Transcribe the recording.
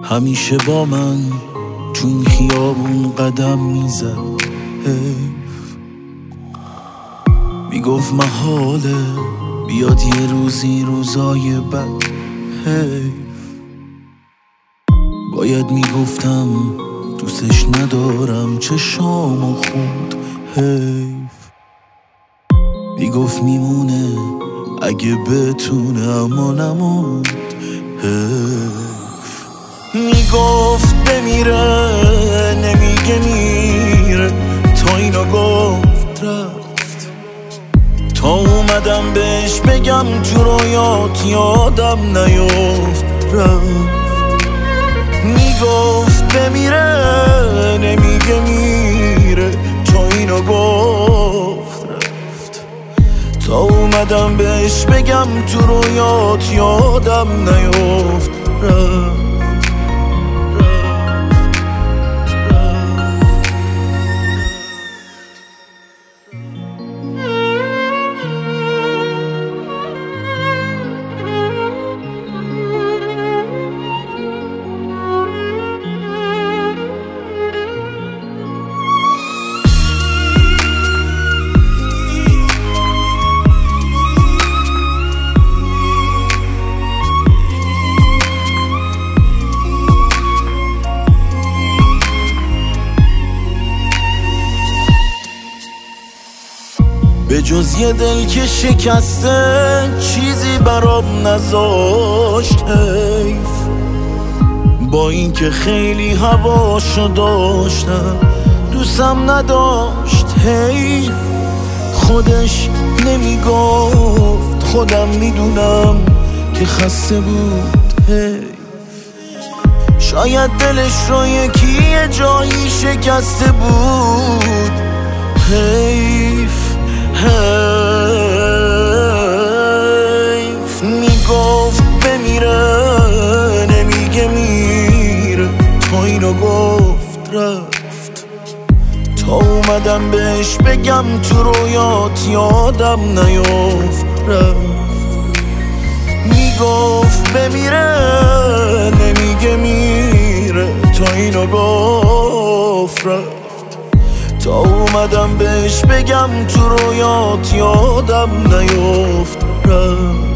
همیشه با من چون خیابون قدم میزد. میگفت محاله بیاد یه روزی روزای بد. باید میگفتم دوستش ندارم چشامو خورد. میگفت میمونه اگه بتونه اما نموند. میگفت بمیره نمیگه میره، تا اینو گفت رفت. تا اومدم بهش بگم تو رویات یادم نیفت رفت. میگفت بمیره نمیگه میره، تا اینو گفت رفت. تا اومدم بهش بگم تو رویات یادم نیفت رفت. به جز یه دل که شکسته چیزی برام نذاشت. حیف با این که خیلی هواشو داشتم دوستم نداشت. حیف خودش نمیگفت خودم میدونم که خسته بود. حیف شاید دلش رو یکی یه جایی شکسته بود. حیف میگفت بمیره نمیگه میره، تا اینو گفت رفت. تا اومدم بهش بگم تو رویات یادم نیفت رفت. میگفت بمیره نمیگه میره، تا اینو گفت رفت. تا اومدم بهش بگم تو رویات یادم نیفت رفت.